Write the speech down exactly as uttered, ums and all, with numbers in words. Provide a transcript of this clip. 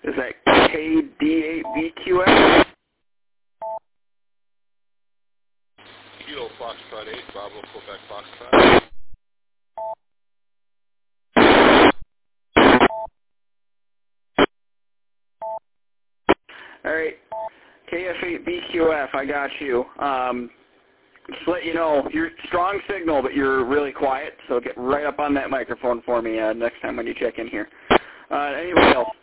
Is that K D eight B Q F? Kilo Foxtrot eight, Bravo, Quebec Foxtrot. All right, K F eight B Q F, I got you. Um, just let you know, you're strong signal, but you're really quiet, so get right up on that microphone for me uh, next time when you check in here. Uh, anybody else?